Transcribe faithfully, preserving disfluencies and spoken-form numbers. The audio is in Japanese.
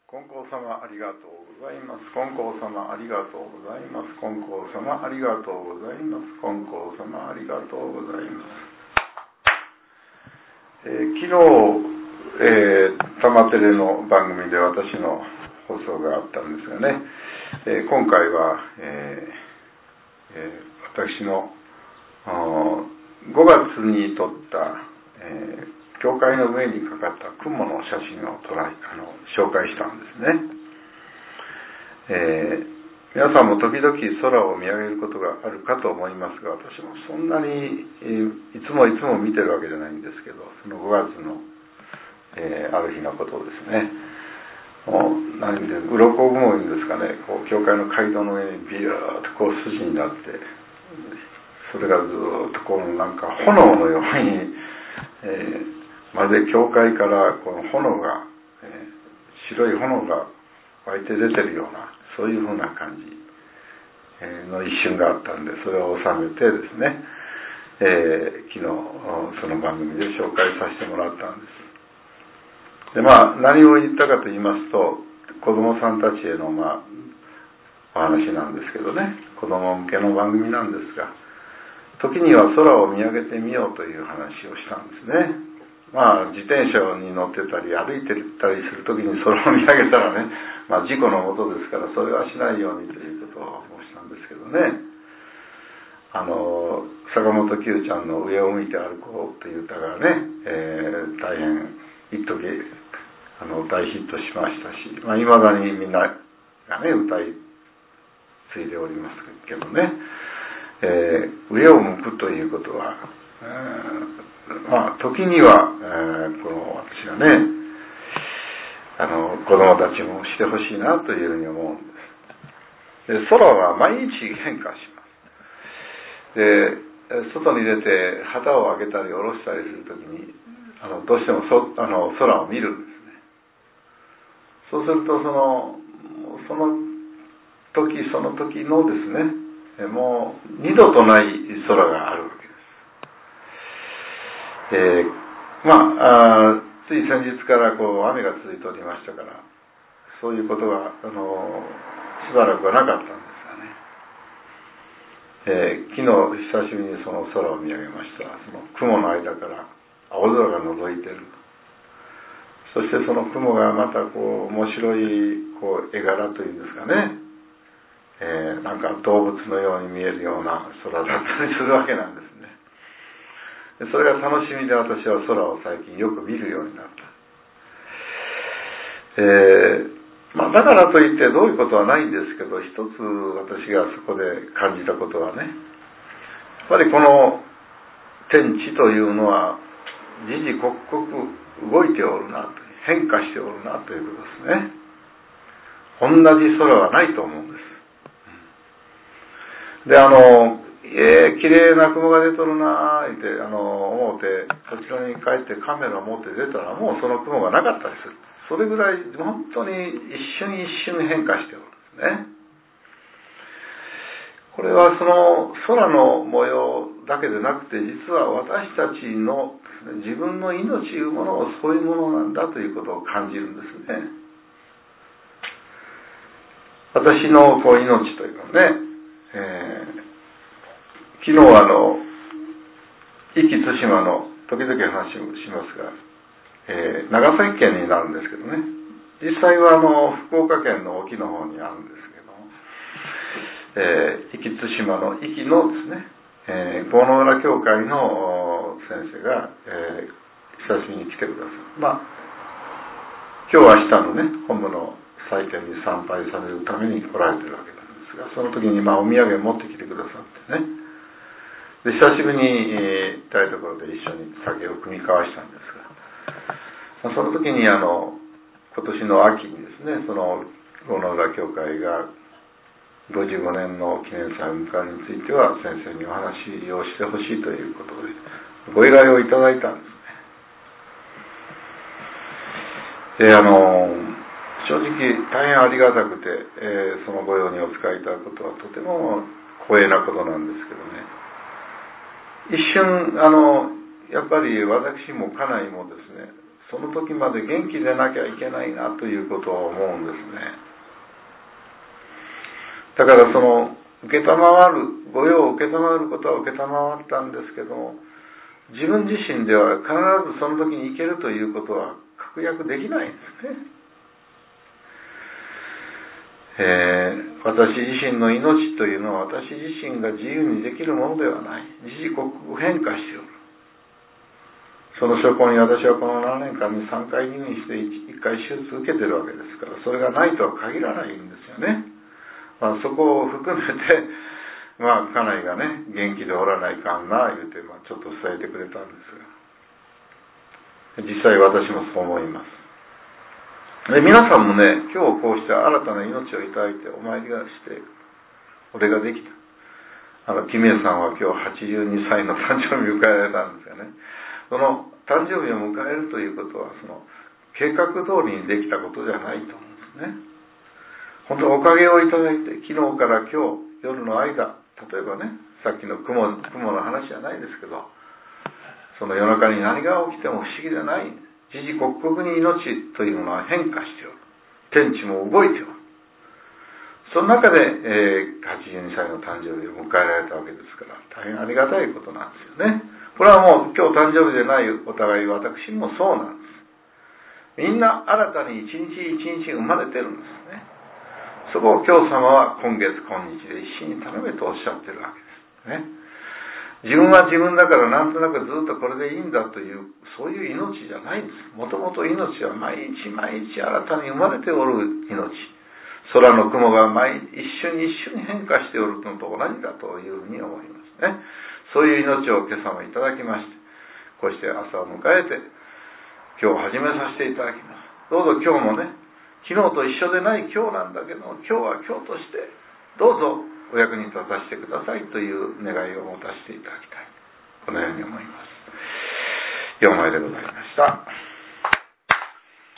金光様ありがとうございます。金光様ありがとうございます。金光様ありがとうございます。金光様ありがとうございます。えー、昨日、えー、玉テレの番組で私の放送があったんですがね、えー、今回は、えーえー、私のごがつに撮った、えー教会の上にかかった雲の写真を捉えあの紹介したんですね、えー、皆さんも時々空を見上げることがあるかと思いますが、私もそんなに、えー、いつもいつも見てるわけじゃないんですけど、そのごがつの、えー、ある日のことですね。もう何で鱗雲にですかね、こう教会の街道の上にビューッとこう筋になって、それがずっとこうなんか炎のように、えーまるで教会からこの炎が、えー、白い炎が湧いて出てるような、そういうふうな感じ、えー、の一瞬があったんで、それを収めてですね、えー、昨日その番組で紹介させてもらったんです。で、まあ何を言ったかと言いますと、子供さんたちへのまあお話なんですけどね、子供向けの番組なんですが、時には空を見上げてみようという話をしたんですね。まあ、自転車に乗ってたり歩いてたりするときに空を見上げたらね、まあ、事故のもとですからそれはしないようにということを申したんですけどね、あの坂本九ちゃんの「上を向いて歩こう」という歌がね、えー、大変一時あの大ヒットしましたし、まあ、未だにみんながね歌い継いでおりますけどね、えー、上を向くということは、えーまあ、時には、えー、この私がね、あの子供たちもしてほしいなというふうに思うんです。で、空は毎日変化します。で、外に出て旗を上げたり下ろしたりするときに、あのどうしてもそあの空を見るんですね。そうするとそのその時その時のですね、もう二度とない空があるわけです。えー、まあ、あつい先日からこう雨が続いておりましたから、そういうことがあのしばらくはなかったんですがね、えー、昨日久しぶりにその空を見上げましたら、その雲の間から青空が覗いている。そしてその雲がまたこう面白いこう絵柄というんですかね、えー、なんか動物のように見えるような空だったりするわけなんです。それが楽しみで私は空を最近よく見るようになった。えーまあ、だからといってどういうことはないんですけど、一つ私がそこで感じたことはね、やっぱりこの天地というのは時々刻々動いておるなと、変化しておるなということですね。同じ空はないと思うんです。で、あのえー、綺麗な雲が出とるなーってあの思ってこちらに帰ってカメラを持って出たら、もうその雲がなかったりする。それぐらい本当に一瞬一瞬変化しておるんですね。これはその空の模様だけでなくて、実は私たちの自分の命いうものをそういうものなんだということを感じるんですね。私のこう命というのはね、えー昨日あの壱岐・対馬の時々話をしますが、えー、長崎県になるんですけどね、実際はあの福岡県の沖の方にあるんですけども、えー、壱岐・対馬の壱岐のですね、えー、郷野浦教会の先生が、えー、久しぶりに来てくださる。まあ今日明日のね本部の祭典に参拝されるために来られてるわけなんですが、その時にまあお土産を持ってきてくださってね、で久しぶりに、えー、台所で一緒に酒を酌み交わしたんですが、その時にあの今年の秋にですね、その郷野浦教会がごじゅうごねんの記念祭を迎えるについては先生にお話をしてほしいということでご依頼をいただいたんですね。であの正直大変ありがたくて、えー、その御用にお使いいただくことはとても光栄なことなんですけどね、一瞬あのやっぱり私も家内もですね、 その時まで元気でなきゃいけないなということを思うんですね。だからその受けたまわる、御用を受けたまわることは受けたまわったんですけども、自分自身では必ずその時に行けるということは確約できないんですね。えー、私自身の命というのは私自身が自由にできるものではない。時々刻々変化しておる。その証拠に私はこのななねんかんにさんかい入院していっかい手術受けてるわけですから、それがないとは限らないんですよね。まあ、そこを含めて、まあ、家内がね、元気でおらないかんな、言うて、まあ、ちょっと伝えてくれたんですが、実際私もそう思います。で、皆さんもね、今日こうして新たな命をいただいて、お参りがして、お出ができた。あの、キミエさんは今日はちじゅうにさいの誕生日を迎えられたんですよね。その誕生日を迎えるということは、その計画通りにできたことじゃないと思うんですね。本当おかげをいただいて、昨日から今日夜の間、例えばね、さっきの雲、雲の話じゃないですけど、その夜中に何が起きても不思議じゃない。時々刻々に命というものは変化しておる。天地も動いておる。その中で、えー、はちじゅうにさいの誕生日を迎えられたわけですから、大変ありがたいことなんですよね。これはもう今日誕生日でないお互い私もそうなんです。みんな新たに一日一日生まれてるんですね。そこを教様は今月今日で一心に頼めとおっしゃってるわけですね。自分は自分だからなんとなくずっとこれでいいんだという、そういう命じゃないんです。もともと命は毎日毎日新たに生まれておる命。空の雲が毎一瞬一瞬変化しておるのと同じだというふうに思いますね。そういう命を今朝もいただきまして、こうして朝を迎えて今日始めさせていただきます。どうぞ今日もね、昨日と一緒でない今日なんだけど、今日は今日としてどうぞお役に立たせてくださいという願いを持たせていただきたい、このように思います。よんまいでございました。